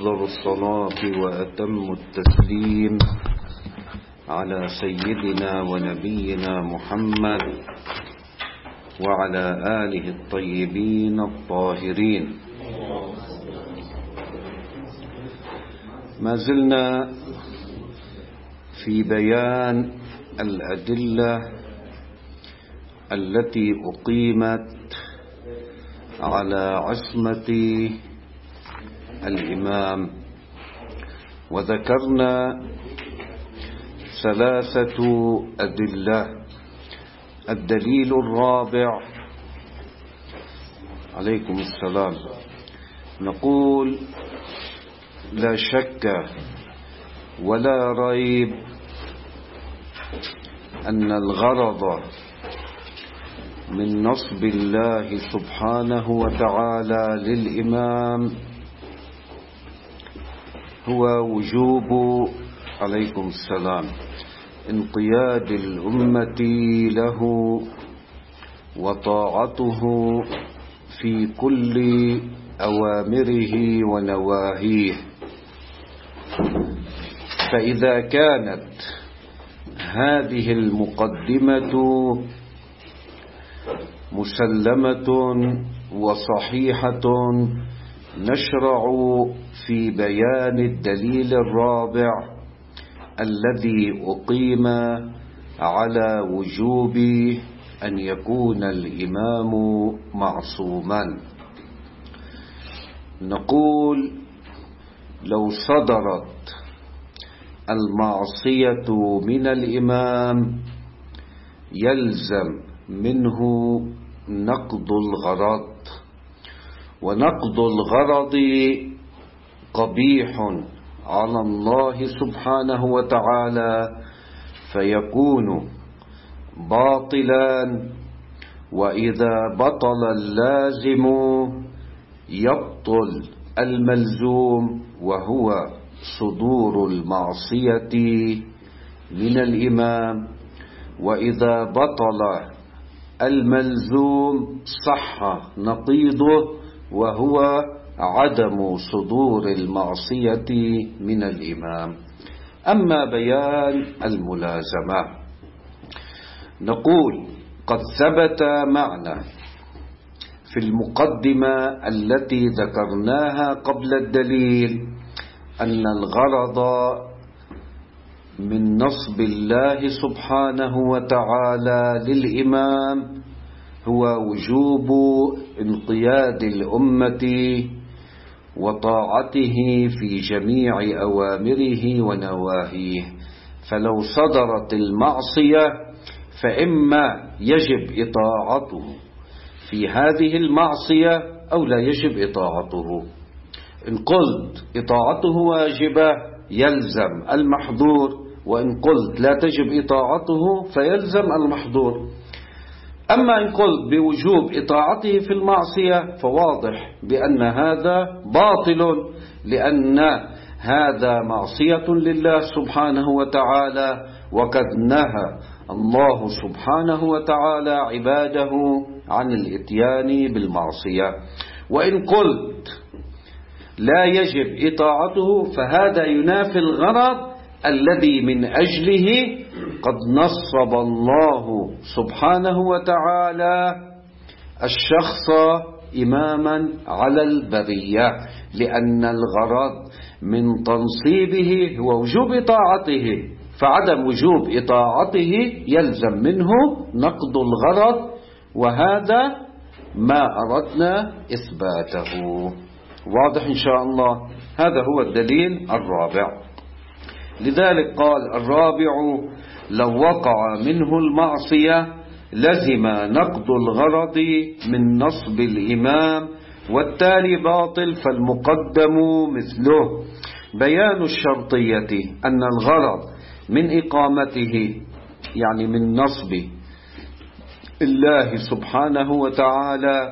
وأفضل الصلاة وأتم التسليم على سيدنا ونبينا محمد وعلى آله الطيبين الطاهرين. ما زلنا في بيان الأدلة التي أقيمت على عصمة الإمام، وذكرنا 3 أدلة. الدليل الرابع، عليكم السلام، نقول لا شك ولا ريب أن الغرض من نصب الله سبحانه وتعالى للإمام هو وجوب، عليكم السلام، انقياد الأمة له وطاعته في كل أوامره ونواهيه. فإذا كانت هذه المقدمة مسلمة وصحيحة، نشرع في بيان الدليل الرابع الذي أقيم على وجوب أن يكون الإمام معصوما. نقول لو صدرت المعصية من الإمام يلزم منه نقض الغرض، ونقض الغرض قبيح على الله سبحانه وتعالى، فيكون باطلا، وإذا بطل اللازم يبطل الملزوم، وهو صدور المعصية من الإمام. وإذا بطل الملزوم صح نقيضه، وهو عدم صدور المعصية من الإمام. أما بيان الملازمة، نقول قد ثبت معنا في المقدمة التي ذكرناها قبل الدليل أن الغرض من نصب الله سبحانه وتعالى للإمام هو وجوب انقياد الأمة وطاعته في جميع أوامره ونواهيه. فلو صدرت المعصية فإما يجب إطاعته في هذه المعصية أو لا يجب إطاعته. إن قلت إطاعته واجبة يلزم المحظور، وإن قلت لا تجب إطاعته فيلزم المحظور. أما إن قلت بوجوب إطاعته في المعصية فواضح بأن هذا باطل، لأن هذا معصية لله سبحانه وتعالى، وقد نهى الله سبحانه وتعالى عباده عن الإتيان بالمعصية. وإن قلت لا يجب إطاعته فهذا ينافي الغرض الذي من أجله قد نصب الله سبحانه وتعالى الشخص إماما على البرية، لأن الغرض من تنصيبه هو وجوب إطاعته، فعدم وجوب إطاعته يلزم منه نقض الغرض، وهذا ما أردنا إثباته. واضح إن شاء الله؟ هذا هو الدليل الرابع. لذلك قال الرابع: لو وقع منه المعصية لزم نقض الغرض من نصب الإمام، والتالي باطل، فالمقدم مثله. بيان الشرطية أن الغرض من إقامته، يعني من نصب الله سبحانه وتعالى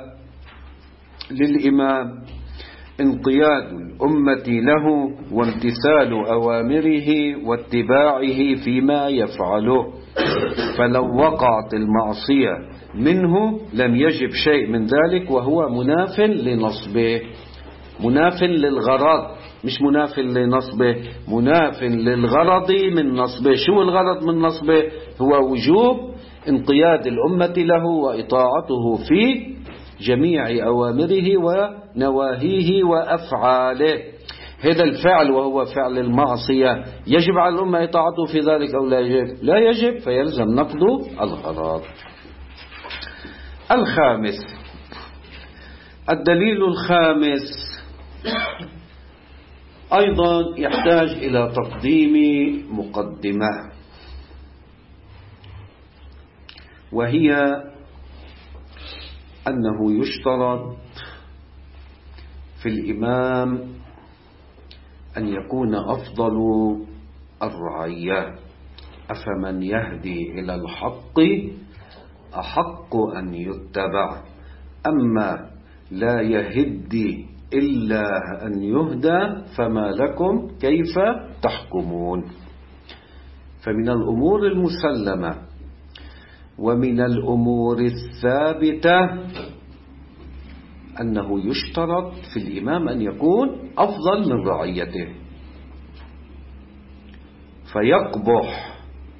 للإمام، انقياد الأمة له وامتثال أوامره واتباعه فيما يفعله. فلو وقعت المعصية منه لم يجب شيء من ذلك، وهو مناف لنصبه، مناف للغرض مش مناف لنصبه، مناف للغرض من نصبه. شو الغرض من نصبه؟ هو وجوب انقياد الأمة له وإطاعته في جميع أوامره ونواهيه وأفعاله. هذا الفعل وهو فعل المعصية يجب على الأمة إطاعته في ذلك أو لا يجب؟ لا يجب، فيلزم نقض الغرض. الخامس، الدليل الخامس أيضا يحتاج إلى تقديم مقدمة، وهي أنه يشترط في الإمام أن يكون أفضل الرعية. أفمن يهدي إلى الحق أحق أن يتبع، أما لا يهدي إلا أن يهدى فما لكم كيف تحكمون. فمن الأمور المسلمة ومن الأمور الثابتة أنه يشترط في الإمام أن يكون أفضل من رعيته، فيقبح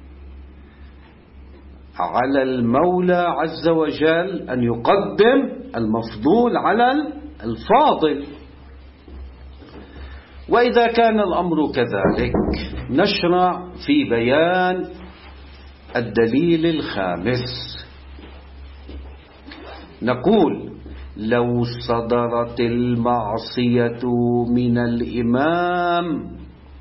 على المولى عز وجل أن يقدم المفضول على الفاضل. وإذا كان الأمر كذلك نشرع في بيان الدليل الخامس. نقول: لو صدرت المعصية من الإمام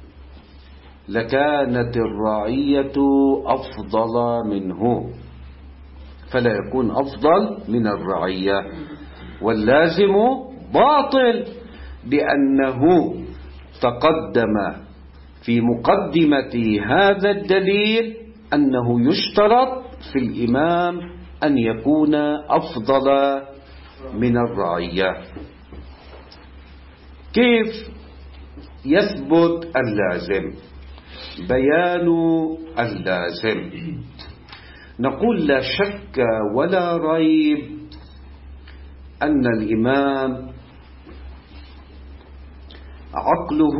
لكانت الرعية أفضل منه، فلا يكون أفضل من الرعية، واللازم باطل، لأنه تقدم في مقدمة هذا الدليل أنه يشترط في الإمام أن يكون أفضل من الرعية. كيف يثبت اللازم؟ بيان اللازم. نقول: لا شك ولا ريب أن الإمام عقله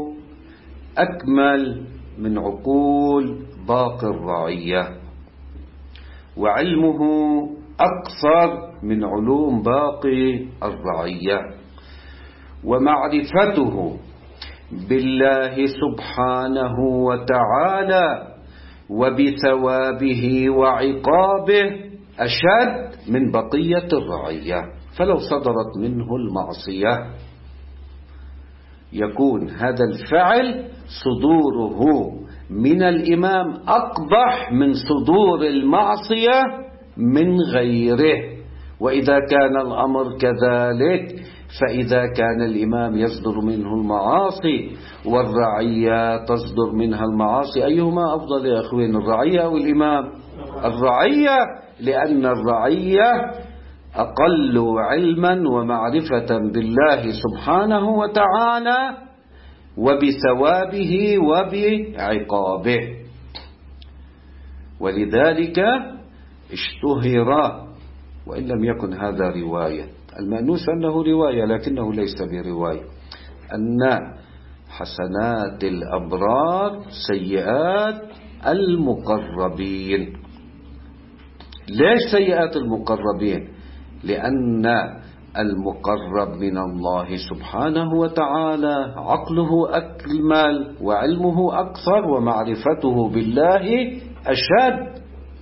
أكمل من عقول باقي الرعية، وعلمه أكثر من علوم باقي الرعية، ومعرفته بالله سبحانه وتعالى وبثوابه وعقابه أشد من بقية الرعية. فلو صدرت منه المعصية يكون هذا الفعل صدوره من الإمام أقبح من صدور المعصية من غيره. وإذا كان الأمر كذلك فإذا كان الإمام يصدر منه المعاصي والرعية تصدر منها المعاصي، أيهما أفضل يا أخوين، الرعية أو الإمام؟ الرعية، لأن الرعية أقل علما ومعرفة بالله سبحانه وتعالى وبثوابه وبعقابه. ولذلك اشتهر، وإن لم يكن هذا رواية، المأنوس أنه رواية لكنه ليس برواية، أن حسنات الأبرار سيئات المقربين. ليش سيئات المقربين؟ لأن المقرب من الله سبحانه وتعالى عقله أكمل وعلمه أكثر ومعرفته بالله أشد.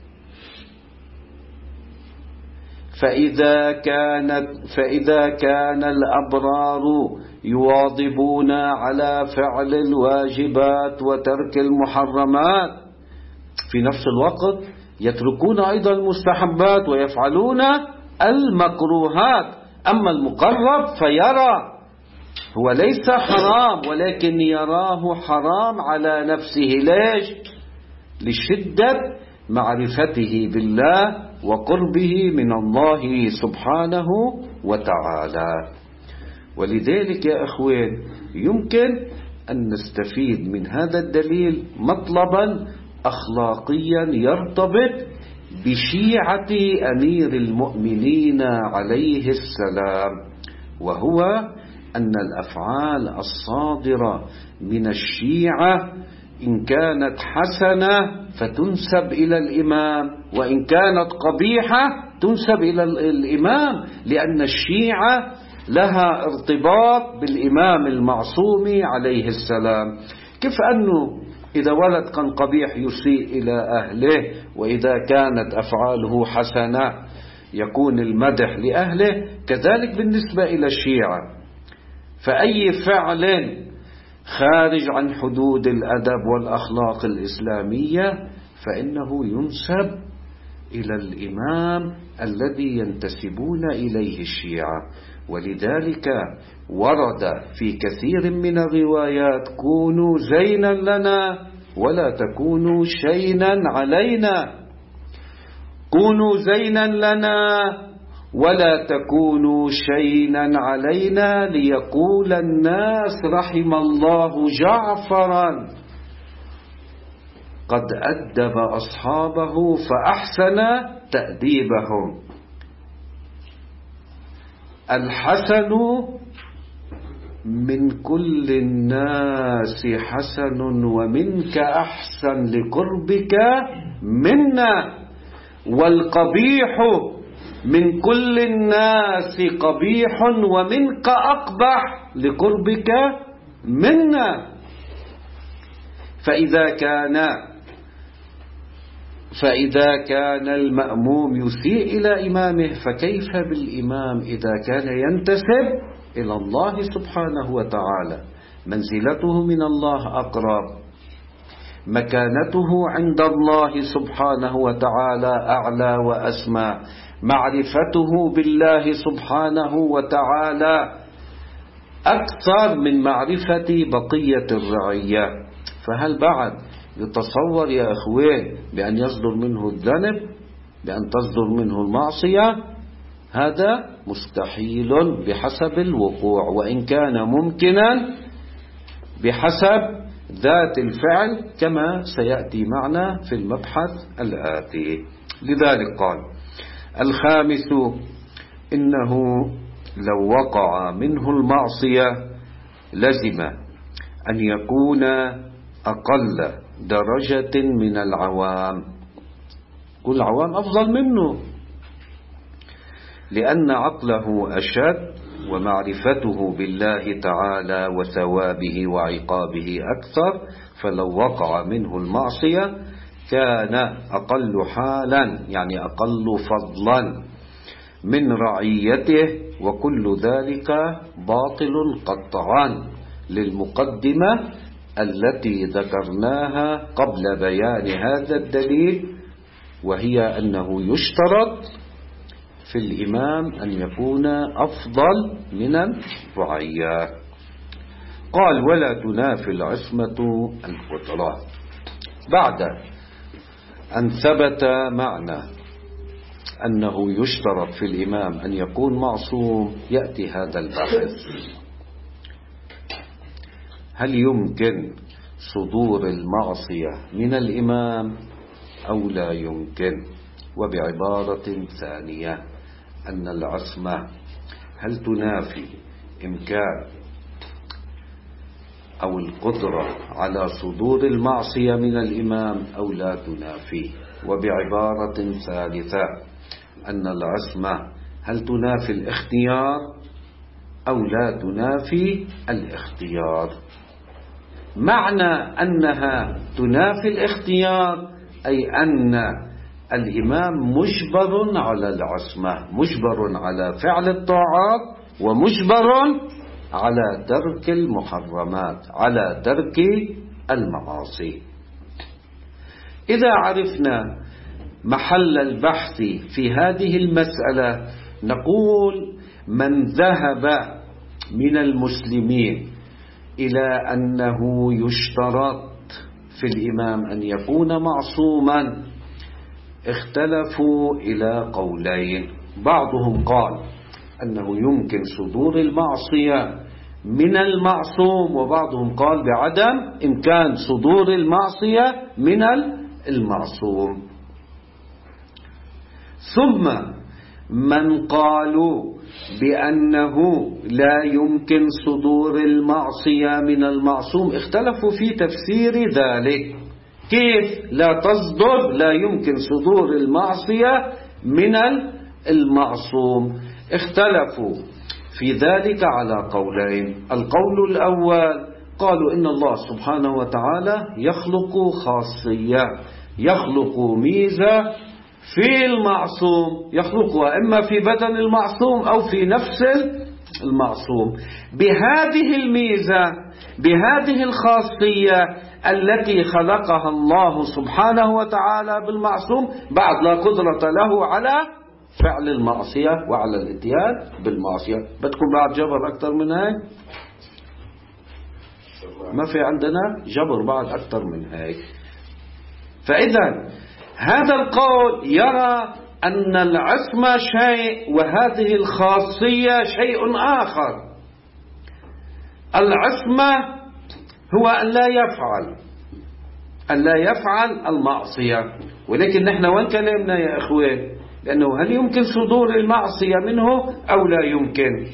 فإذا كان الأبرار يواظبون على فعل الواجبات وترك المحرمات، في نفس الوقت يتركون أيضا المستحبات ويفعلون المكروهات. أما المقرب فيرى، هو ليس حرام ولكن يراه حرام على نفسه. ليش؟ لشدة معرفته بالله وقربه من الله سبحانه وتعالى. ولذلك يا أخوين يمكن أن نستفيد من هذا الدليل مطلبا أخلاقيا يرتبط بشيعة أمير المؤمنين عليه السلام، وهو أن الأفعال الصادرة من الشيعة إن كانت حسنة فتنسب إلى الإمام، وإن كانت قبيحة تنسب إلى الإمام، لأن الشيعة لها ارتباط بالإمام المعصوم عليه السلام. كيف أنه إذا ولد كان قبيح يسيء إلى أهله، وإذا كانت أفعاله حسنة يكون المدح لأهله، كذلك بالنسبة إلى الشيعة. فأي فعل خارج عن حدود الأدب والأخلاق الإسلامية فإنه ينسب إلى الإمام الذي ينتسبون إليه الشيعة. ولذلك ورد في كثير من الروايات: كونوا زينا لنا ولا تكونوا شينا علينا، كونوا زينا لنا ولا تكونوا شينا علينا، ليقول الناس رحم الله جعفرا قد أدب أصحابه فأحسن تأديبهم. الحسن من كل الناس حسن ومنك أحسن لقربك منا، والقبيح من كل الناس قبيح ومنك أقبح لقربك منا. فإذا كان المأموم يسيء إلى إمامه، فكيف بالإمام إذا كان ينتسب إلى الله سبحانه وتعالى؟ منزلته من الله أقرب، مكانته عند الله سبحانه وتعالى أعلى وأسمى، معرفته بالله سبحانه وتعالى أكثر من معرفة بقية الرعية. فهل بعد يتصور يا أخوين بأن يصدر منه الذنب، بأن تصدر منه المعصية؟ هذا مستحيل بحسب الوقوع، وإن كان ممكنا بحسب ذات الفعل كما سيأتي معنا في المبحث الآتي. لذلك قال: الخامس إنه لو وقع منه المعصية لزم أن يكون أقل درجة من العوام، كل العوام أفضل منه، لأن عقله أشد ومعرفته بالله تعالى وثوابه وعقابه أكثر. فلو وقع منه المعصية كان أقل حالا، يعني أقل فضلا من رعيته، وكل ذلك باطل قطعا للمقدمة التي ذكرناها قبل بيان هذا الدليل، وهي أنه يشترط في الإمام أن يكون أفضل من الرعية. قال: ولا تنافي العصمة القدرة. بعد أن ثبت معنى أنه يشترط في الإمام أن يكون معصوم، يأتي هذا البحث: هل يمكن صدور المعصية من الإمام أو لا يمكن؟ وبعبارة ثانية، أن العصمة هل تنافي إمكان أو القدرة على صدور المعصية من الإمام أو لا تنافي؟ وبعبارة ثالثة، أن العصمة هل تنافي الاختيار أو لا تنافي الاختيار؟ معنى أنها تنافي الاختيار أي أن الإمام مجبر على العصمة، مجبر على فعل الطاعات، ومجبر على ترك المحرمات، على ترك المعاصي. إذا عرفنا محل البحث في هذه المسألة نقول: من ذهب من المسلمين إلى أنه يشترط في الإمام أن يكون معصوما اختلفوا إلى قولين. بعضهم قال أنه يمكن صدور المعصية من المعصوم، وبعضهم قال بعدم إمكان صدور المعصية من المعصوم. ثم من قالوا بأنه لا يمكن صدور المعصية من المعصوم اختلفوا في تفسير ذلك. كيف لا تصدر، لا يمكن صدور المعصية من المعصوم؟ اختلفوا في ذلك على قولين. القول الأول قالوا إن الله سبحانه وتعالى يخلق خاصية، يخلق ميزة في المعصوم، يخلقها إما في بدن المعصوم أو في نفس المعصوم، بهذه الميزة، بهذه الخاصية التي خلقها الله سبحانه وتعالى بالمعصوم، بعد لا قدرة له على فعل المعصية وعلى الاتيان بالمعصية. بدكم بعد جبر أكثر من هيك؟ ما في عندنا جبر بعد أكثر من هيك. فإذا هذا القول يرى أن العصمة شيء وهذه الخاصية شيء آخر. العصمة هو أن لا يفعل المعصية. ولكن نحن وين كلامنا يا إخوان؟ لأنه هل يمكن صدور المعصية منه أو لا يمكن؟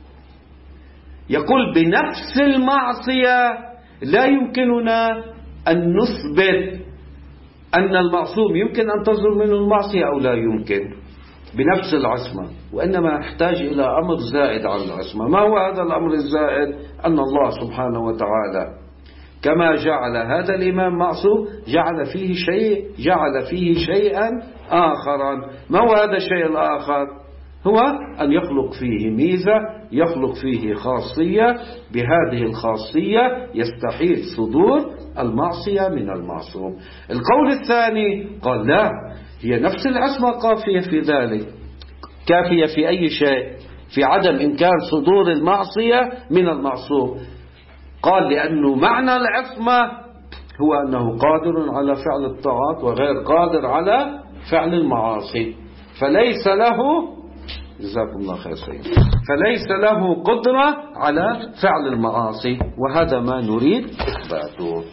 يقول بنفس المعصية لا يمكننا أن نثبت أن المعصوم يمكن أن تصدر منه المعصية أو لا يمكن بنفس العصمة، وإنما يحتاج إلى أمر زائد عن العصمة. ما هو هذا الأمر الزائد؟ أن الله سبحانه وتعالى كما جعل هذا الإمام معصوم جعل فيه شيئا آخرا. ما هو هذا الشيء الآخر؟ هو أن يخلق فيه ميزة، يخلق فيه خاصية، بهذه الخاصية يستحيل صدور المعصية من المعصوم. القول الثاني قال لا، هي نفس العصمة كافية في ذلك. كافية في أي شيء؟ في عدم إمكان صدور المعصية من المعصوم. قال لأنه معنى العصمة هو أنه قادر على فعل الطاعات وغير قادر على فعل المعاصي، فليس له، جزاكم الله خير سيد، فليس له قدرة على فعل المعاصي، وهذا ما نريد إثباته.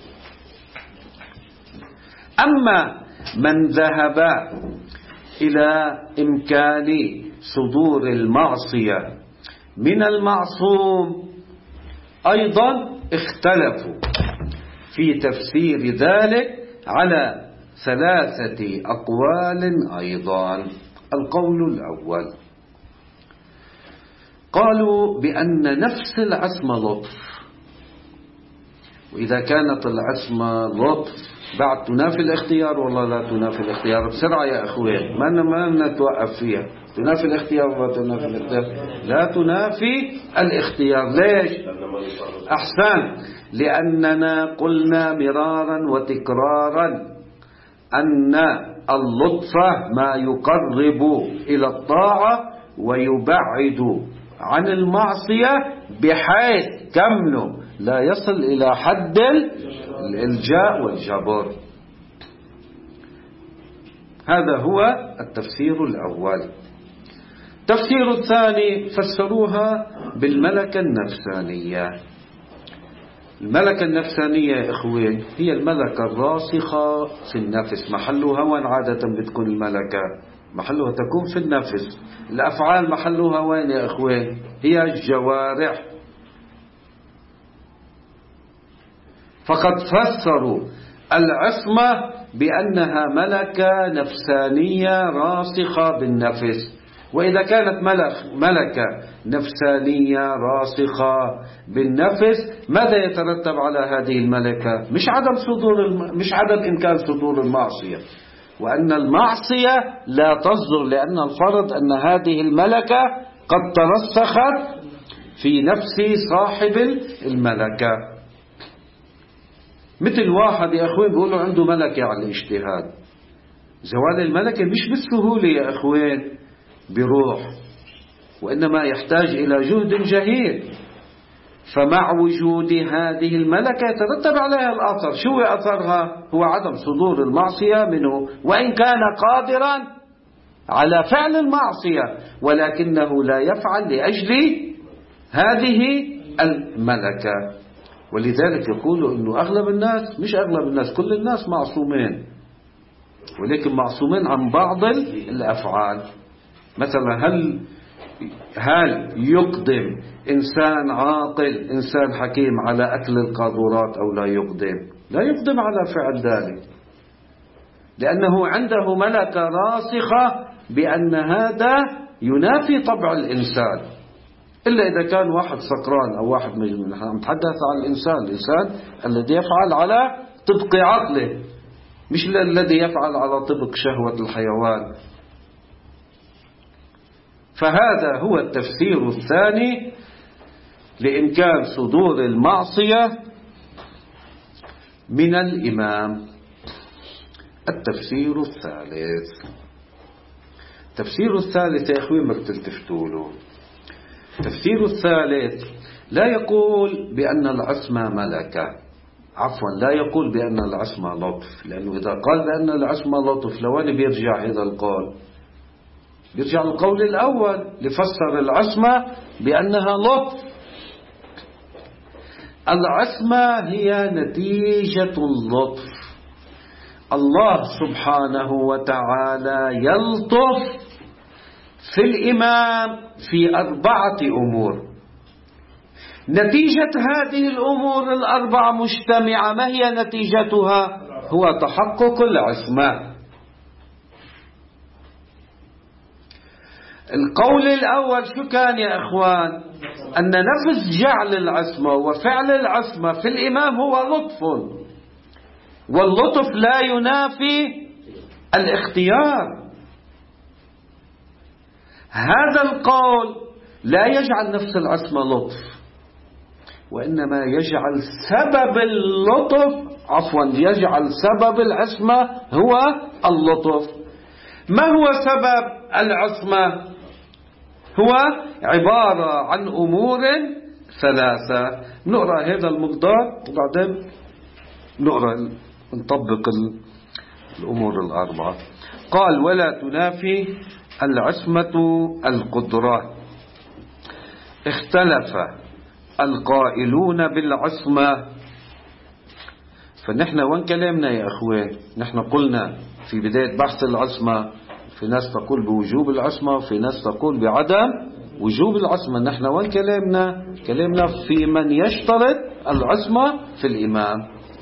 أما من ذهب إلى إمكان صدور المعصية من المعصوم أيضا اختلفوا في تفسير ذلك على 3 أقوال أيضا. القول الأول قالوا بأن نفس العصمة لطف، وإذا كانت العصمة لطف بعد تنافي الاختيار ولا لا تنافي الاختيار؟ بسرعة يا أخوان، ما نتوقف فيها. تنافي الاختيار ولا تنافي الاختيار؟ لا تنافي الاختيار. ليش؟ أحسن، لأننا قلنا مرارا وتكرارا أن اللطف ما يقرب إلى الطاعة ويبعد عن المعصية بحيث كمله لا يصل إلى حد الإلجاء والجبر. هذا هو التفسير الأول. التفسير الثاني فسروها بالملكة النفسانية. الملكة النفسانية يا إخوين هي الملكة الراسخة في النفس. محلها وين عادة بتكون الملكة؟ محلها تكون في النفس. الأفعال محلها وين يا إخوين؟ هي الجوارح. فقد فسروا العصمة بأنها ملكة نفسانية راسخة بالنفس. وإذا كانت ملكة نفسانية راسخة بالنفس، ماذا يترتب على هذه الملكة؟ مش عدم إمكان صدور المعصية، وأن المعصية لا تصدر، لأن الفرض أن هذه الملكة قد ترسخت في نفس صاحب الملكة. مثل واحد يا أخوين بيقولوا عنده ملكة على الاجتهاد. زوال الملكة مش بالسهولة يا أخوين بروح، وإنما يحتاج إلى جهد جهيد. فمع وجود هذه الملكة يترتب عليها الأثر. شو أثرها؟ هو عدم صدور المعصية منه، وإن كان قادرا على فعل المعصية ولكنه لا يفعل لأجل هذه الملكة. ولذلك يقولوا أنه أغلب الناس، مش أغلب الناس، كل الناس معصومين، ولكن معصومين عن بعض الأفعال. مثلا هل يقدم إنسان عاقل إنسان حكيم على أكل القاذورات أو لا يقدم؟ لا يقدم على فعل ذلك، لأنه عنده ملكة راسخة بأن هذا ينافي طبع الإنسان، إلا إذا كان واحد سكران أو واحد مجنون. نحن نتحدث عن الإنسان الذي يفعل على طبق عقله، مش الذي يفعل على طبق شهوة الحيوان. فهذا هو التفسير الثاني لإمكان صدور المعصية من الإمام. التفسير الثالث، التفسير الثالث يا أخوي ما تلتفتوا له. التفسير الثالث لا يقول بأن العصمة ملكة، عفوا لا يقول بأن العصمة لطف، لأنه إذا قال بأن العصمة لطف لوين بيرجع هذا القول؟ بيرجع القول الأول لفسر العصمة بأنها لطف. العصمة هي نتيجة اللطف. الله سبحانه وتعالى يلطف في الإمام في 4 أمور. نتيجة هذه الأمور ال4 مجتمعة، ما هي نتيجتها؟ هو تحقق العصمة. القول الأول شو كان يا أخوان؟ أن نفس جعل العصمة وفعل العصمة في الإمام هو لطف، واللطف لا ينافي الاختيار. هذا القول لا يجعل نفس العصمة لطف، وإنما يجعل سبب اللطف، عفوا يجعل سبب العصمة هو اللطف. ما هو سبب العصمة؟ هو عبارة عن أمور 3. نقرأ هذا المقدار وبعدين نطبق الأمور ال4. قال: ولا تنافي العصمة القدرة. اختلف القائلون بالعصمة. فنحن وين كلامنا يا أخوان؟ نحن قلنا في بداية بحث العصمة في ناس تقول بوجوب العصمة وفي ناس تقول بعدم وجوب العصمة. نحن وين كلامنا؟ كلامنا في من يشترط العصمة في الإمام.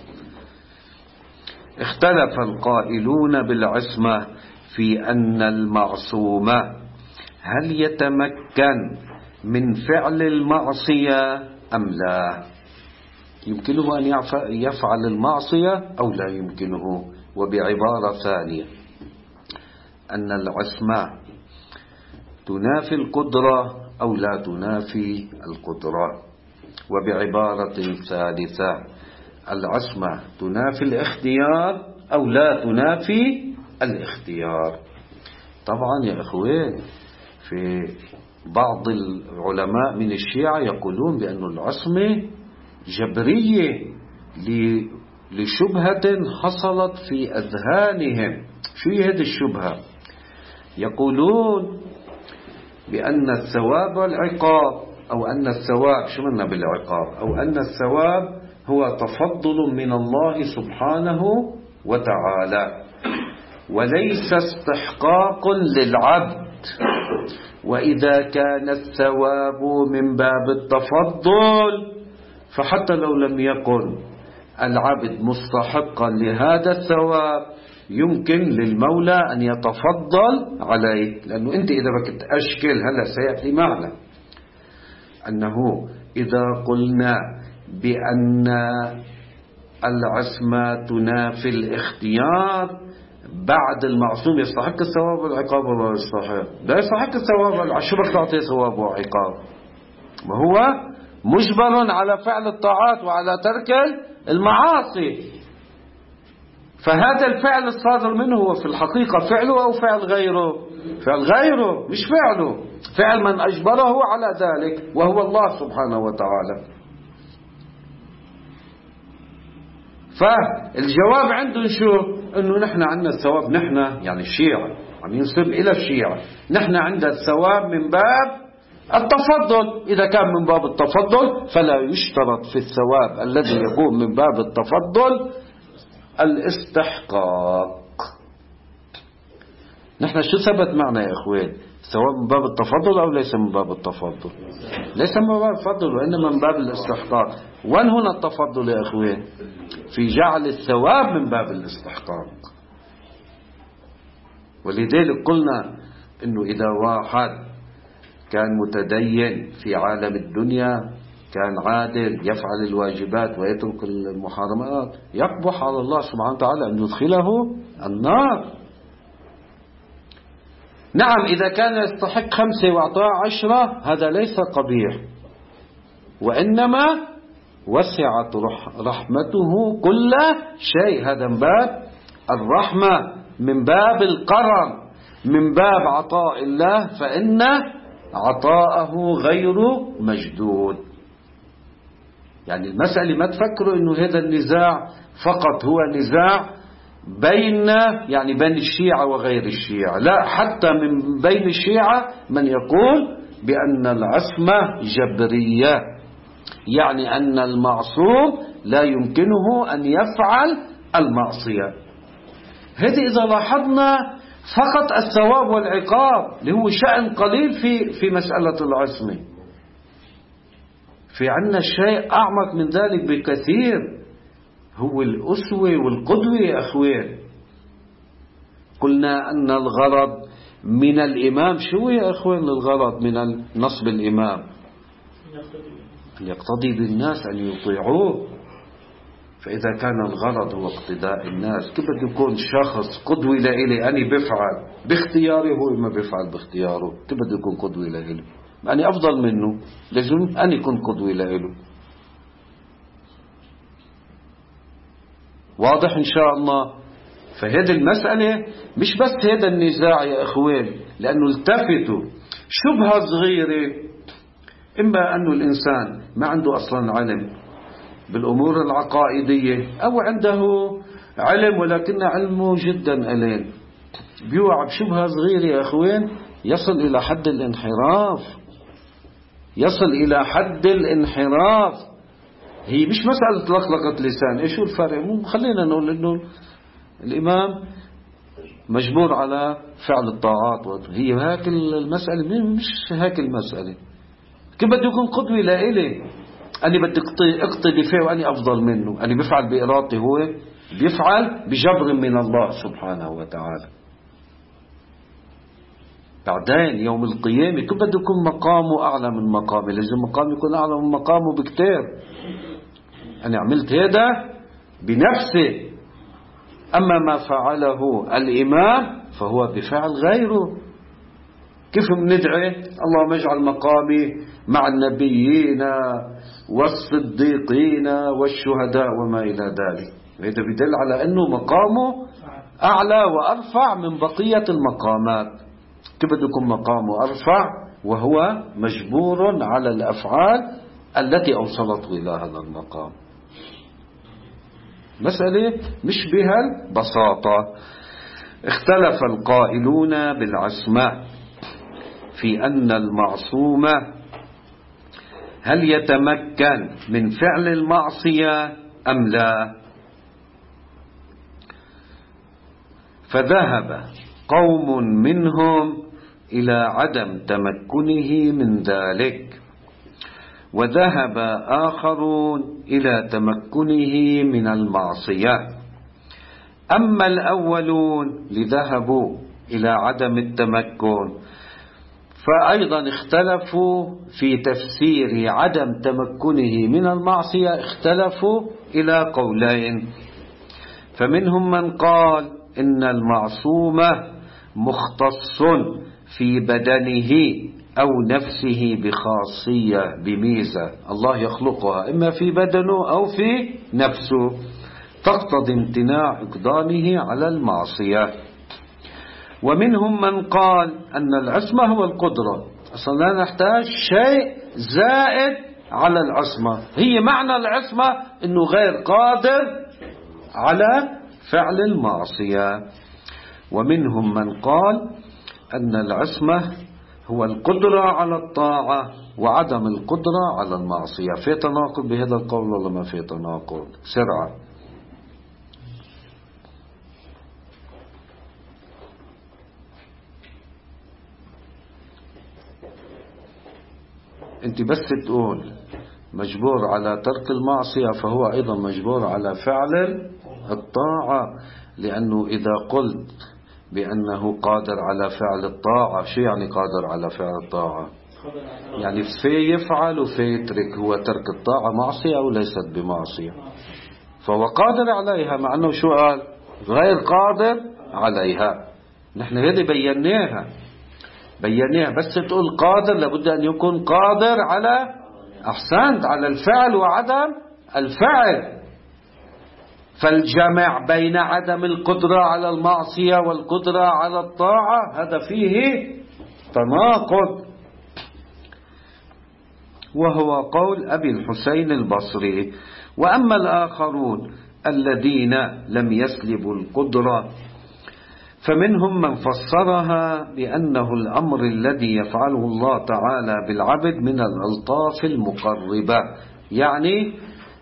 اختلف القائلون بالعصمة في أن المعصوم هل يتمكن من فعل المعصية أم لا، يمكنه أن يفعل المعصية أو لا يمكنه. وبعبارة ثانية أن العصمة تنافي القدرة أو لا تنافي القدرة. وبعبارة ثالثة العصمة تنافي الاختيار أو لا تنافي الاختيار. طبعا يا أخوين في بعض العلماء من الشيعة يقولون بأن العصمة جبرية لشبهة حصلت في أذهانهم. شو هي هذه الشبهة؟ يقولون بأن الثواب والعقاب، أو أن الثواب شو منا بالعقاب، أو أن الثواب هو تفضل من الله سبحانه وتعالى وليس استحقاق للعبد. وإذا كان الثواب من باب التفضل فحتى لو لم يكن العبد مستحقا لهذا الثواب يمكن للمولى أن يتفضل عليه. لأنه أنت إذا بدك تأشكل هلا سيأتي معنا أنه إذا قلنا بأن العصمة تنافي الاختيار بعد المعصوم يستحق الثواب والعقاب ولا يستحق؟ لا يستحق الثواب والعقاب. شو بدك تعطيه ثواب وعقاب؟ وهو مجبر على فعل الطاعات وعلى ترك المعاصي. فهذا الفعل الصادر منه هو في الحقيقة فعله أو فعل غيره؟ فعل غيره مش فعله، فعل من أجبره على ذلك وهو الله سبحانه وتعالى. فالجواب عندهم شو؟ انه نحن عندنا الثواب، نحن يعني الشيعة عم ينسب الى الشيعة، نحن عندنا الثواب من باب التفضل. اذا كان من باب التفضل فلا يشترط في الثواب الذي يكون من باب التفضل الاستحقاق. نحن شو ثبت معنا يا اخوان؟ سواء من باب التفضل أو ليس من باب التفضل. ليس من باب التفضل وإنما من باب الاستحقاق. وين هنا التفضل يا أخوين؟ في جعل الثواب من باب الاستحقاق. ولذلك قلنا إنه إذا واحد كان متدين في عالم الدنيا، كان عادل، يفعل الواجبات ويترك المحرمات، يقبح على الله سبحانه وتعالى أن يدخله النار. نعم إذا كان يستحق 5 وأعطاه 10 هذا ليس قبيح، وإنما وسعت رحمته كل شيء. هذا من باب الرحمة، من باب الكرم، من باب عطاء الله، فإن عطاءه غير مجدود. يعني المسألة ما تفكروا إنه هذا النزاع فقط هو نزاع بين الشيعة وغير الشيعة، لا، حتى من بين الشيعة من يقول بأن العصمة جبرية، يعني أن المعصوم لا يمكنه أن يفعل المعصية. هذه إذا لاحظنا فقط الثواب والعقاب اللي هو شأن قليل في مسألة العصمة. في عنا شيء أعمق من ذلك بكثير، هو الأسوة والقدوة يا أخوين. قلنا أن الغرض من الإمام شو يا أخوين؟ الغرض من نصب الإمام أن يقتضي بالناس أن يطيعوه. فإذا كان الغرض هو اقتداء الناس، كيف بده يكون شخص قدوة لإلي أنا بفعل باختياري هو ما بفعل باختياره؟ كيف بده يكون قدوة لإلي؟ أنا أفضل منه، لازم أن يكون قدوة لإله. واضح إن شاء الله؟ فهذه المسألة مش بس هذا النزاع يا أخوين، لأنه التفتوا شبهة صغيرة، إما أنه الإنسان ما عنده أصلا علم بالأمور العقائدية، أو عنده علم ولكن علمه جدا قليل، بيوعى بشبهة صغيرة يا أخوين يصل إلى حد الانحراف، يصل إلى حد الانحراف. هي مش مسألة لقلقة لسان. إيش الفرق؟ خلينا نقول إنه الإمام مجبور على فعل الطاعات، هي هيك المسألة؟ مش هيك المسألة. كيف بده يكون قدوة لإلي؟ أنا بدي اقتدي فيه وأني أفضل منه، أنا بفعل بإرادتي، هو بيفعل بجبر من الله سبحانه وتعالى. بعدين يوم القيامة كيف بده يكون مقامه أعلى من مقامي؟ لازم مقامه يكون أعلى من مقامه بكتير. أنا عملت هذا بنفسي، أما ما فعله الإمام فهو بفعل غيره. كيف بندعي اللهم اجعل مقامي مع النبيين والصديقين والشهداء وما إلى ذلك؟ هذا بدل على أنه مقامه أعلى وأرفع من بقية المقامات. كيف بده يكون مقامه أرفع وهو مجبور على الأفعال التي أوصلته إلى هذا المقام؟ مسألة مش بها البساطة. اختلف القائلون بالعصمة في أن المعصوم هل يتمكن من فعل المعصية أم لا. فذهب قوم منهم إلى عدم تمكنه من ذلك، وذهب آخرون إلى تمكنه من المعصية. أما الأولون لذهبوا إلى عدم التمكن، فأيضا اختلفوا في تفسير عدم تمكنه من المعصية، اختلفوا إلى قولين. فمنهم من قال إن المعصوم مختص في بدنه أو نفسه بخاصية بميزة الله يخلقها إما في بدنه أو في نفسه تقتضي امتناع إقدامه على المعصية. ومنهم من قال أن العصمة هو القدرة، أصلا لا نحتاج شيء زائد على العصمة، هي معنى العصمة أنه غير قادر على فعل المعصية. ومنهم من قال أن العصمة هو القدرة على الطاعة وعدم القدرة على المعصية. في تناقض بهذا القول ولا ما في تناقض؟ سرعة. أنت بس تقول مجبور على ترك المعصية فهو أيضا مجبور على فعل الطاعة، لأنه إذا قلت بأنه قادر على فعل الطاعة، شو يعني قادر على فعل الطاعة؟ يعني في يفعل وفي يترك. هو ترك الطاعة معصية أو ليست بمعصية؟ فهو قادر عليها، مع أنه شو قال؟ غير قادر عليها. نحن هذه بيناها. بس تقول قادر لابد أن يكون قادر على، أحسنت، على الفعل وعدم الفعل. فالجمع بين عدم القدرة على المعصية والقدرة على الطاعة هذا فيه تناقض. وهو قول أبي الحسين البصري. وأما الآخرون الذين لم يسلبوا القدرة فمنهم من فسرها بأنه الأمر الذي يفعله الله تعالى بالعبد من الألطاف المقربة، يعني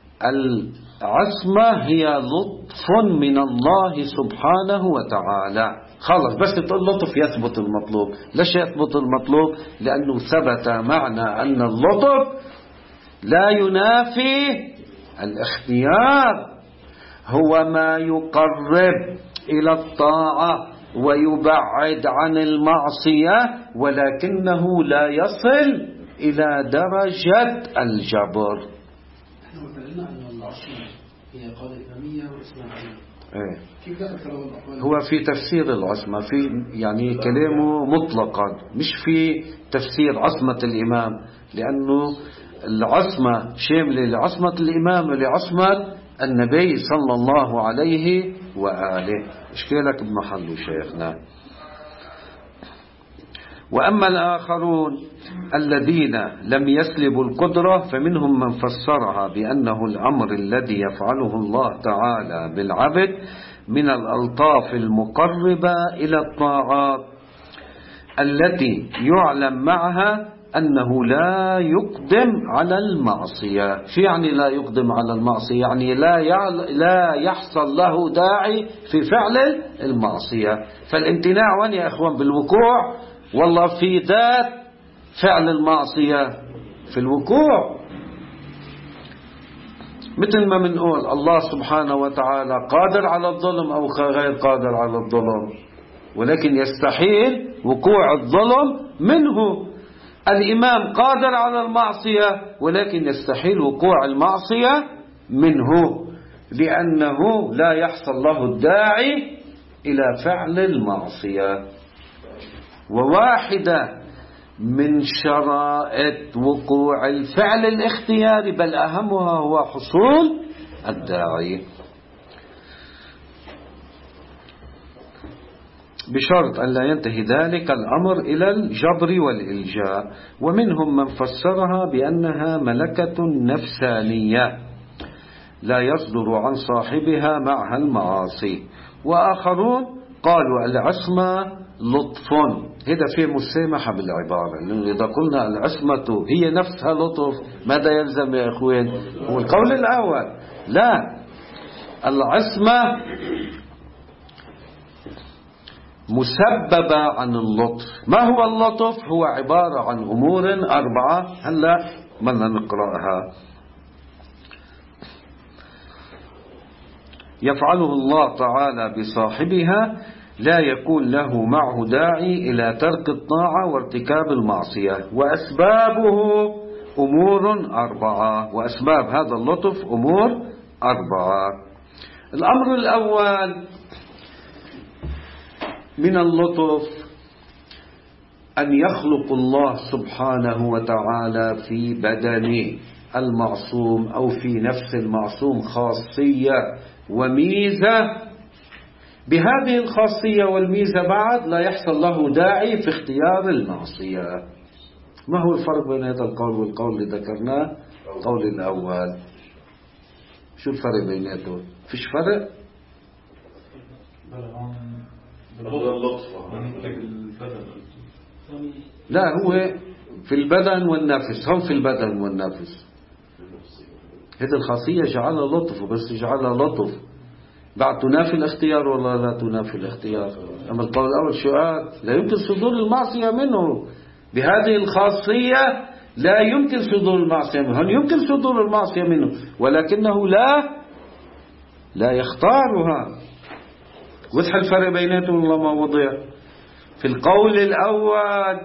العصمة هي لطف من الله سبحانه وتعالى. خلص، بس تقول لطف يثبت المطلوب. ليش يثبت المطلوب؟ لأنه ثبت معنى أن اللطف لا ينافي الاختيار، هو ما يقرب إلى الطاعة ويبعد عن المعصية، ولكنه لا يصل إلى درجة الجبر. نحن قلنا أن العصمة هي قاعدة إمامية وإسلامية. كيف هو في تفسير العصمة في يعني كلامه مطلقا، مش في تفسير عصمة الإمام، لأنه العصمة شاملة لعصمة الإمام ولعصمة النبي صلى الله عليه وآله. إشكالك بمحله شيخنا. وأما الآخرون الذين لم يسلبوا القدرة فمنهم من فسرها بأنه الأمر الذي يفعله الله تعالى بالعبد من الألطاف المقربة إلى الطاعات التي يعلم معها أنه لا يقدم على المعصية. شو يعني لا يقدم على المعصية؟ يعني لا يحصل له داعي في فعل المعصية. فالامتناع وين يا أخوان؟ بالوقوع، والله في ذات فعل المعصية في الوقوع. مثل ما منقول الله سبحانه وتعالى قادر على الظلم أو غير قادر على الظلم، ولكن يستحيل وقوع الظلم منه. الإمام قادر على المعصية ولكن يستحيل وقوع المعصية منه، لأنه لا يحصل له الداعي إلى فعل المعصية. وواحدة من شرائط وقوع الفعل الاختياري، بل أهمها، هو حصول الداعي، بشرط أن لا ينتهي ذلك الأمر إلى الجبر والإلجاء. ومنهم من فسرها بأنها ملكة نفسانية لا يصدر عن صاحبها معها المعاصي. وآخرون قالوا العصمة لطف. هذا فيه مسامحة بالعبارة، لأنه إذا قلنا العصمة هي نفسها لطف ماذا يلزم يا أخوين؟ هو القول الأول لا، العصمة مسببة عن اللطف. ما هو اللطف؟ هو عبارة عن أمور 4. هلأ بدنا نقرأها. يفعله الله تعالى بصاحبها لا يكون له معه داعي إلى ترك الطاعة وارتكاب المعصية، وأسبابه أمور 4. وأسباب هذا اللطف أمور 4. الأمر الأول من اللطف أن يخلق الله سبحانه وتعالى في بدن المعصوم أو في نفس المعصوم خاصية وميزة، بهذه الخاصية والميزة بعد لا يحصل له داعي في اختيار المعصية. ما هو الفرق بين هذا القول والقول اللي ذكرناه؟ القول الأول شو الفرق بيناتهم؟ فيش فرق؟ لا، هو في البدن والنفس. هم في البدن والنفس. هذه الخاصية جعلها لطف، وبس جعلها لطف بعد تنافي الاختيار ولا لا تنافي الاختيار؟ أما القول الأول شو قال؟ لا يمكن صدور المعصية منه. بهذه الخاصية لا يمكن صدور المعصية منه، هل يمكن صدور المعصية منه ولكنه لا يختارها. وضح الفرق بيناتهم والله ما وضع. في القول الأول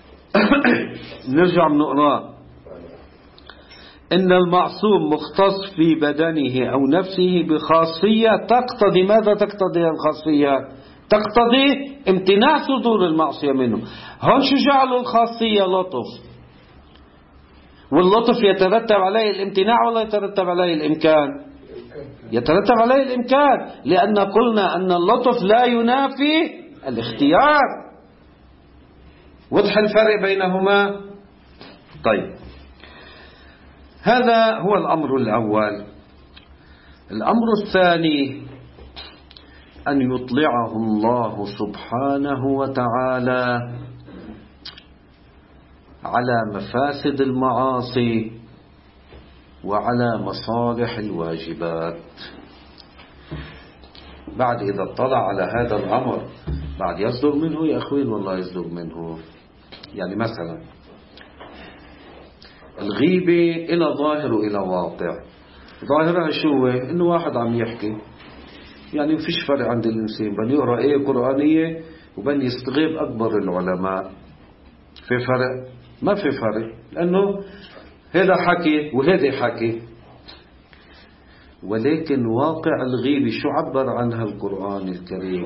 نرجع نقرأ: إن المعصوم مختص في بدنه أو نفسه بخاصية تقتضي ماذا؟ تقتضي الخاصية تقتضي امتناع صدور المعصية منه. هون شو جعلوا الخاصية؟ لطف، واللطف يترتب عليه الامتناع ولا يترتب عليه الإمكان؟ يترتب عليه الإمكان، لأن قلنا أن اللطف لا ينافي الاختيار. وضح الفرق بينهما؟ طيب، هذا هو الأمر الأول. الأمر الثاني أن يطلعه الله سبحانه وتعالى على مفاسد المعاصي وعلى مصالح الواجبات. بعد إذا اطلع على هذا الأمر بعد يصدر منه يا أخوين والله يصدر منه. يعني مثلا الغيبة إلى ظاهر وإلى واقع. ظاهرها شو؟ إنه واحد عم يحكي، يعني مفيش فرق عند الإنسان بل يقرأ آية قرآنية وبل يستغيب أكبر العلماء. في فرق؟ ما في فرق، لأنه هذا حكي وهذا حكي. ولكن واقع الغيبة شو عبر عنها القرآن الكريم؟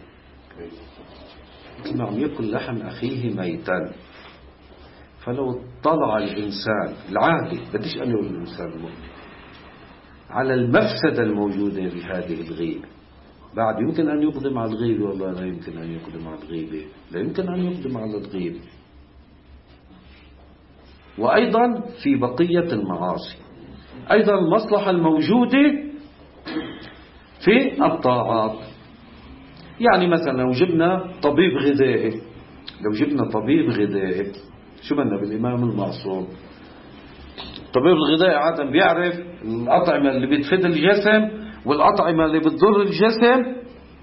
مثل ما عم يأكل لحم أخيه ميتا. فلو طلع الإنسان العادي، بديش أن يقول الإنسان المؤمن، على المفسدة الموجودة بهذه الغيبة، بعد يمكن أن يقدم على الغيبة؟ والله لا يمكن أن يقدم على الغيبة، لا يمكن أن يقدم على الغيبة. وأيضا في بقية المعاصي أيضا المصلحة الموجودة في الطاعات. يعني مثلا لو جبنا طبيب غذائي، شو بدنا بالإمام المعصوم؟ الطبيب الغذائي عادة بيعرف الأطعمة اللي بتفيد الجسم والأطعمة اللي بتضر الجسم.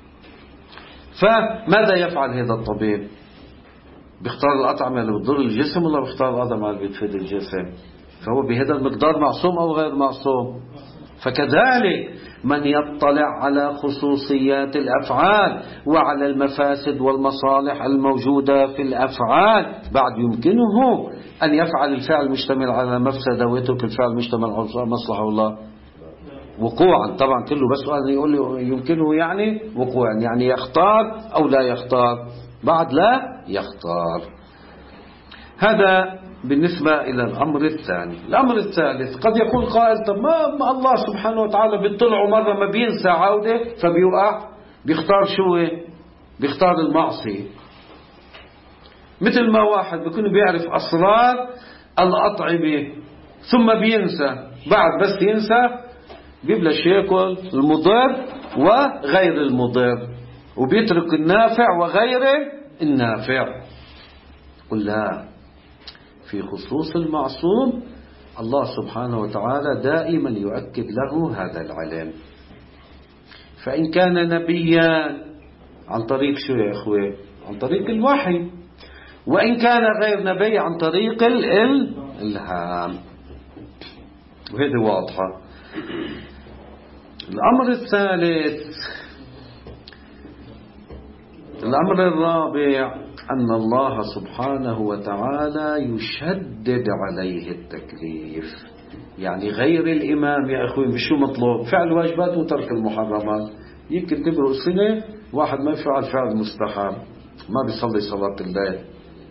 فماذا يفعل هذا الطبيب؟ بيختار الأطعمة اللي بتضر الجسم ولا بيختار الأطعمة اللي بتفيد الجسم؟ فهو بهذا المقدار معصوم أو غير معصوم؟ فكذلك من يطلع على خصوصيات الأفعال وعلى المفاسد والمصالح الموجودة في الأفعال، بعد يمكنه أن يفعل الفعل مشتمل على مفسدة ويترك الفعل مشتمل على مصلحة والله وقوعا. طبعا كله بس يقول لي يمكنه يعني وقوعا، يعني يختار أو لا يختار؟ بعد لا يختار. هذا بالنسبة إلى الأمر الثاني. الأمر الثالث قد يقول قائل: طب ما الله سبحانه وتعالى بيطلعه مرة ما بينسى عودة فبيوقع، بيختار شو؟ بيختار المعصية. مثل ما واحد بيكون بيعرف أسرار الأطعمة ثم بينسى، بعد بس ينسى بيبلش يأكل المضر وغير المضر وبيترك النافع وغير النافع. قل لا، في خصوص المعصوم الله سبحانه وتعالى دائما يؤكد له هذا العلم. فإن كان نبيا عن طريق شو يا أخوة؟ عن طريق الوحي. وإن كان غير نبي عن طريق الإلهام. وهذه واضحة. الأمر الثالث، الأمر الرابع، أن الله سبحانه وتعالى يشدد عليه التكليف. يعني غير الإمام يا أخوي بشو مطلوب؟ فعل واجبات وترك المحرمات. يمكن تمرق سنة واحد ما يفعل فعل مستحب، ما بيصلي صلاة الليل.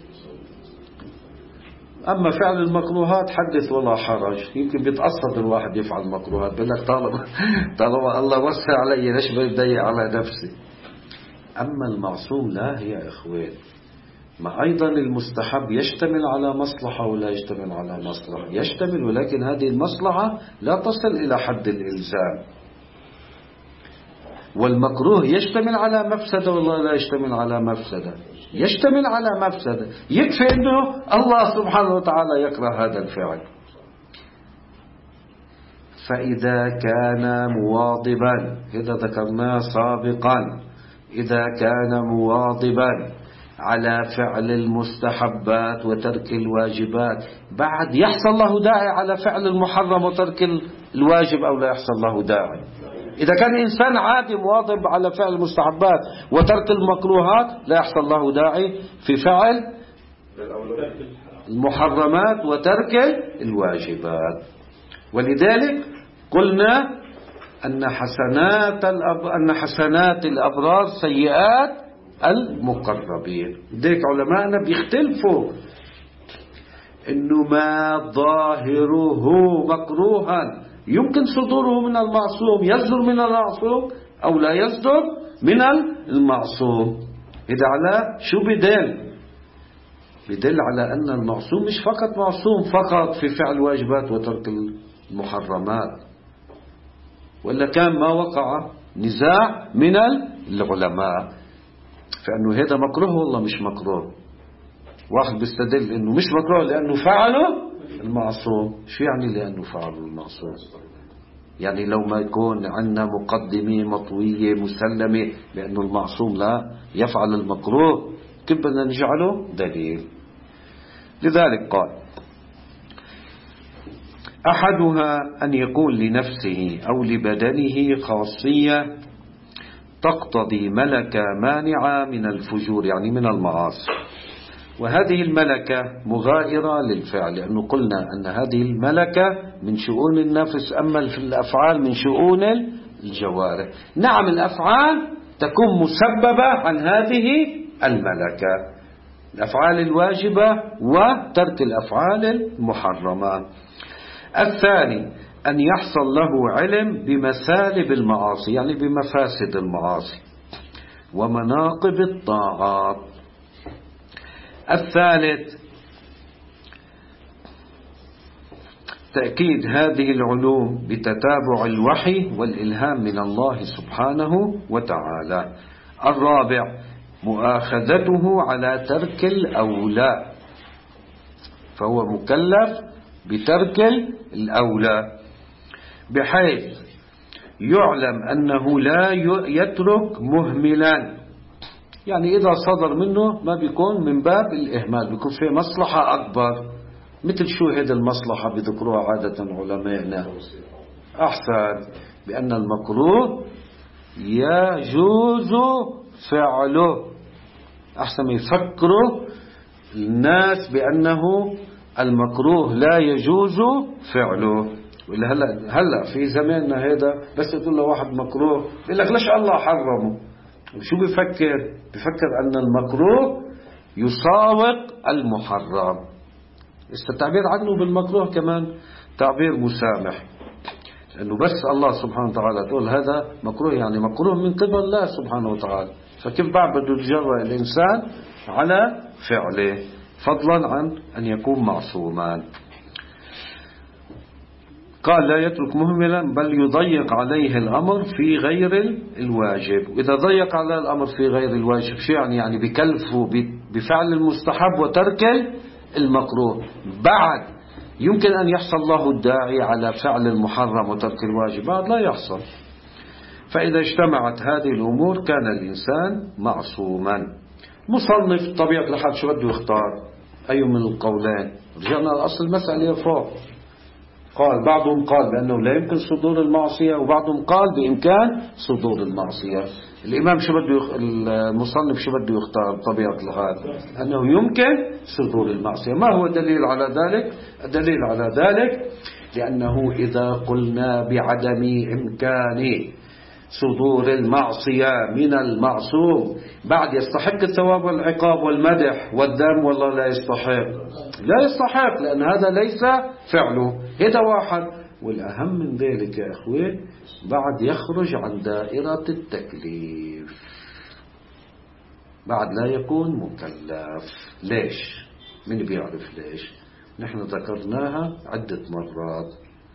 أما فعل المكروهات حدث ولا حرج، يمكن بيتقصد الواحد يفعل مكروهات، بيقول لك طالما الله وسع علي ليش بيضيق على نفسي. أما المعصوم لا يا إخوان، ما أيضا المستحب يشتمل على مصلحة ولا يشتمل على مصلحة؟ يشتمل، ولكن هذه المصلحة لا تصل إلى حد الإلزام. والمكروه يشتمل على مفسدة ولا لا يشتمل على مفسدة؟ يشتمل على مفسدة. يكفي أنه الله سبحانه وتعالى يكره هذا الفعل. فإذا كان مواظبا، إذا ذكرناه سابقا، إذا كان مواظبا على فعل المستحبات وترك الواجبات، بعد يحصل له داعي على فعل المحرم وترك الواجب أو لا يحصل له داعي؟ إذا كان إنسان عادي مواظب على فعل المستحبات وترك المكروهات لا يحصل له داعي في فعل المحرمات وترك الواجبات. ولذلك قلنا أن حسنات الأبرار سيئات المقربين. ذلك علماءنا بيختلفوا إنه ما ظاهره مكروها يمكن صدوره من المعصوم، يصدر من المعصوم أو لا يصدر من المعصوم. إذا على شو بدل على أن المعصوم مش فقط معصوم فقط في فعل واجبات وترك المحرمات، ولا كان ما وقع نزاع من العلماء فأنه هذا مكروه والله مش مكروه. واحد بيستدل أنه مش مكروه لأنه فعله المعصوم. شو يعني لأنه فعله المعصوم؟ يعني لو ما يكون عندنا مقدمة مطوية مسلمة بأنه المعصوم لا يفعل المكروه كيف بدنا نجعله دليل؟ لذلك قال أحدها أن يكون لنفسه أو لبدنه خاصية تقتضي ملكة مانعة من الفجور، يعني من المعاصي، وهذه الملكة مغائرة للفعل، لأنه قلنا أن هذه الملكة من شؤون النفس، أما الأفعال من شؤون الجوارح. نعم الأفعال تكون مسببة عن هذه الملكة، الأفعال الواجبة وترك الأفعال المحرمة. الثاني أن يحصل له علم بمسالب المعاصي، يعني بمفاسد المعاصي ومناقب الطاعات. الثالث تأكيد هذه العلوم بتتابع الوحي والإلهام من الله سبحانه وتعالى. الرابع مؤاخذته على ترك الأولى، فهو مكلف بترك الأولى بحيث يعلم أنه لا يترك مهملا، يعني إذا صدر منه ما بيكون من باب الإهمال، بيكون فيه مصلحة أكبر. مثل شو هذه المصلحة بذكروها عادة علماءنا؟ أحسن، بأن المكروه يجوز فعله، أحسن يفكروا الناس بأنه المكروه لا يجوز فعله. ولا هلا في زماننا هذا بس تقول له واحد مكروه يقول لك ليش الله حرمه؟ شو بفكر أن المكروه يساوق المحرم. التعبير عنه بالمكروه كمان تعبير مسامح، لأنه بس الله سبحانه وتعالى تقول هذا مكروه يعني مكروه من قبل الله سبحانه وتعالى، فكيف بعد بده يتجرأ الإنسان على فعله فضلا عن أن يكون معصوما. قال لا يترك مهملا بل يضيق عليه الأمر في غير الواجب. وإذا ضيق على الأمر في غير الواجب شو يعني بكلفه بفعل المستحب وترك المكروه، بعد يمكن أن يحصل له الداعي على فعل المحرم وترك الواجب بعد لا يحصل. فإذا اجتمعت هذه الأمور كان الإنسان معصوما. مصنف طبيعة الحال شو بده يختار؟ أي من القولين؟ رجعنا لأصل المسألة فوق، قال بعضهم قال بأنه لا يمكن صدور المعصية، وبعضهم قال بإمكان صدور المعصية. الإمام شو بده المصنف شو بده يختار طبيعة الحال؟ أنه يمكن صدور المعصية. ما هو الدليل على ذلك؟ الدليل على ذلك لأنه إذا قلنا بعدم إمكان صدور المعصية من المعصوم بعد يستحق الثواب والعقاب والمدح والذم والله لا يستحق لأن هذا ليس فعله. هذا واحد. والأهم من ذلك يا أخوي بعد يخرج عن دائرة التكليف، بعد لا يكون مكلف. ليش؟ من بيعرف ليش؟ نحن ذكرناها عدة مرات،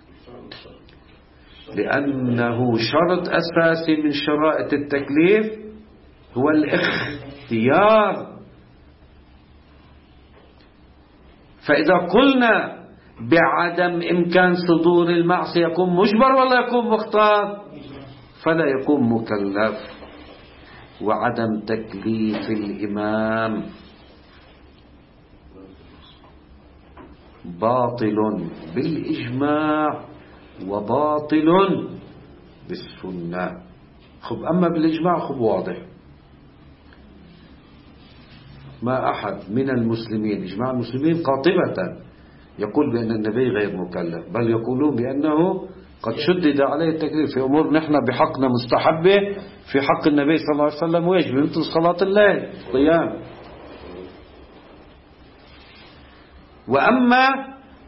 لأنه شرط أساسي من شرائط التكليف هو الاختيار. فإذا قلنا بعدم إمكان صدور المعصية يكون مجبر ولا يكون مختار؟ فلا يكون مكلف. وعدم تكليف الإمام باطل بالإجماع وباطل بالسنة. خب أما بالإجماع خب واضح، ما أحد من المسلمين، إجماع المسلمين قاطبة، يقول بأن النبي غير مكلف، بل يقولون بأنه قد شدد عليه التكليف في أمور نحن بحقنا مستحبة، في حق النبي صلى الله عليه وسلم واجب، مثل صلاة الليل قيام. وأما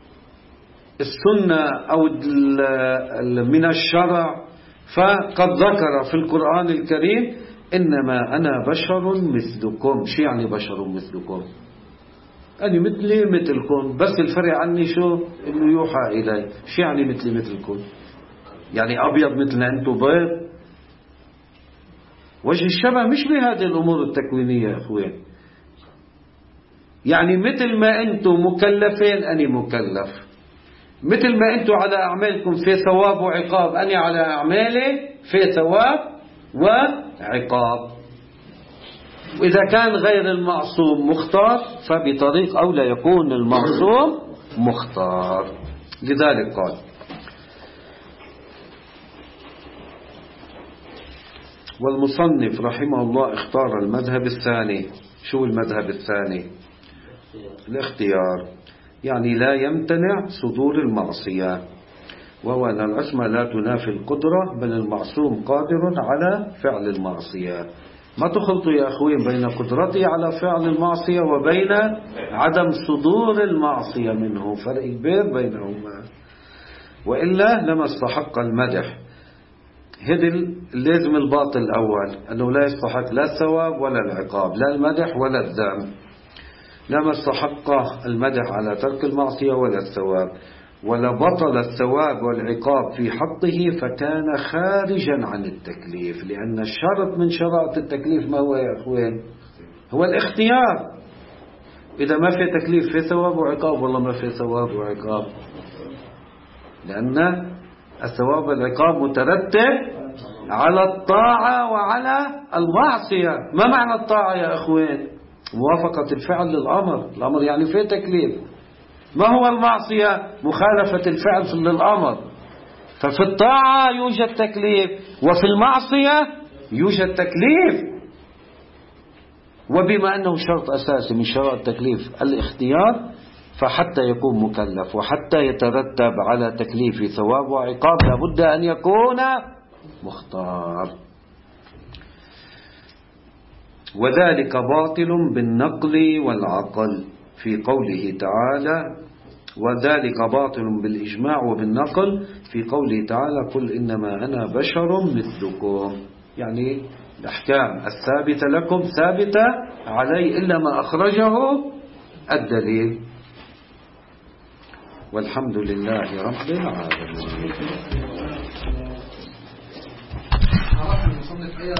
السنة أو من الشرع فقد ذكر في القرآن الكريم إنما أنا بشر مثلكم. شو يعني بشر مثلكم؟ أنا مثلي مثلكم، بس الفرق عني شو؟ إنه يوحى إلي. شو يعني مثلي مثلكم؟ يعني أبيض مثل أنتم بيض؟ وجه الشبه مش بهذه الأمور التكوينية يا أخوين. يعني مثل ما أنتم مكلفين أنا مكلف، مثل ما أنتم على أعمالكم في ثواب وعقاب، أنا على أعمالي في ثواب وعقاب. وإذا كان غير المعصوم مختار فبطريق أولى يكون المعصوم مختار. لذلك قال: والمصنف رحمه الله اختار المذهب الثاني. شو المذهب الثاني؟ الاختيار، يعني لا يمتنع صدور المعصية، وهو أن العصمة لا تنافي القدرة، بل المعصوم قادر على فعل المعصية. ما تخلطوا يا أخوين بين قدرته على فعل المعصية وبين عدم صدور المعصية منه، فرق كبير بينهما، وإلا لما استحق المدح. هذا لازم الباطل الأول، أنه لا يستحق لا الثواب ولا العقاب، لا المدح ولا الذم. لما استحق المدح على ترك المعصية ولا الثواب، ولا بطل الثواب والعقاب في حقه فكان خارجا عن التكليف، لأن الشرط من شرائط التكليف ما هو يا أخوين؟ هو الاختيار. إذا ما في تكليف في ثواب وعقاب، والله ما في ثواب وعقاب، لأن الثواب والعقاب مترتب على الطاعة وعلى المعصية. ما معنى الطاعة يا أخوين؟ موافقة الفعل للأمر، الأمر يعني فيه تكليف. ما هو المعصية؟ مخالفة الفعل للأمر. ففي الطاعة يوجد تكليف، وفي المعصية يوجد تكليف. وبما أنه شرط أساسي من شرائط التكليف الاختيار، فحتى يكون مكلف وحتى يترتب على تكليف ثواب وعقاب لابد أن يكون مختار. وذلك باطل بالنقل والعقل في قوله تعالى، وذلك باطل بالإجماع وبالنقل في قوله تعالى: قل إنما أنا بشر مثلكم. يعني الأحكام الثابتة لكم ثابتة علي إلا ما أخرجه الدليل. والحمد لله رب العالمين.